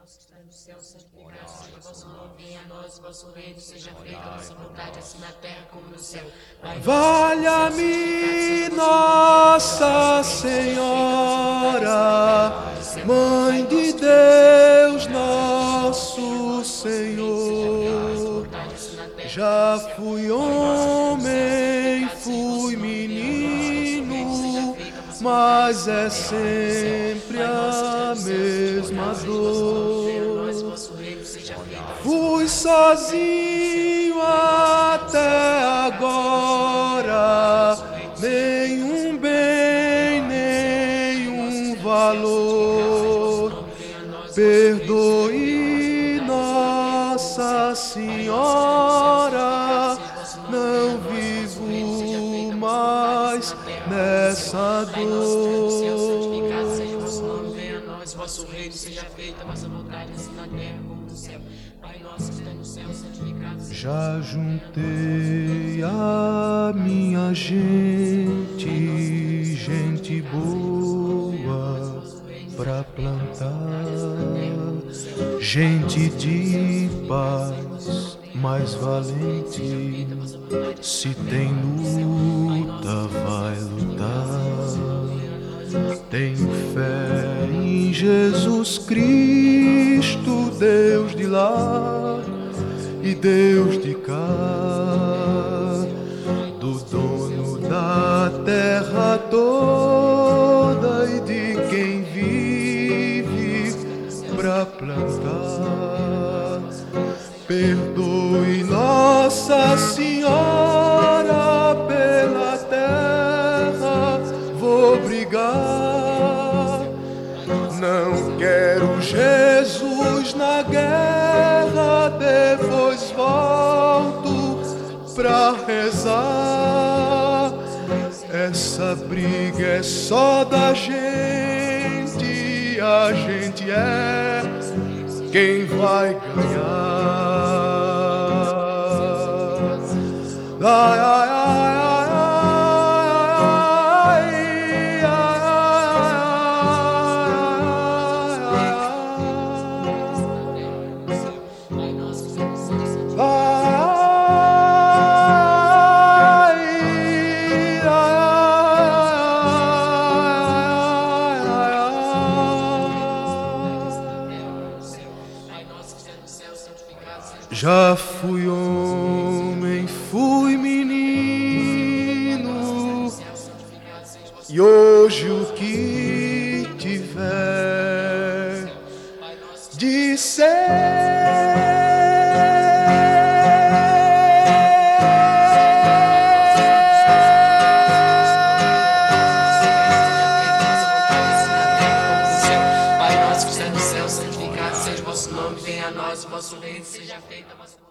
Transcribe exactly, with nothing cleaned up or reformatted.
nosso que está no céu, santificado seja o vosso nome, venha a nós o vosso reino, seja feita a vossa vontade, assim na terra como no céu. Valha-me Nossa Senhora, Mãe de Deus, nosso Senhor. Já fui homem, fui menino, mas é sempre a mesma dor. Fui sozinho até agora, nenhum bem, nenhum valor. Perdoe, Nossa Senhora, não vivo mais nessa dor. Vosso reino seja feita, a vossa vontade, assim na terra como no céu. Pai nosso que está no céu, santificado seja. Já juntei a minha gente, gente boa pra plantar, gente de paz, mais valente. Se tem luta, vai lutar. Tenho fé em Jesus Cristo, Deus de lá e Deus de cá, do dono da terra toda e de quem vive pra plantar. Perdoe, Nossa Senhora, pela terra vou brigar. Não quero Jesus na guerra, depois volto pra rezar. Essa briga é só da gente, a gente é quem vai ganhar. Ai, ai, ai. Já fui homem, fui menino, e hoje o que tiver de ser. Venha a nós o vosso reino, seja feita a vossa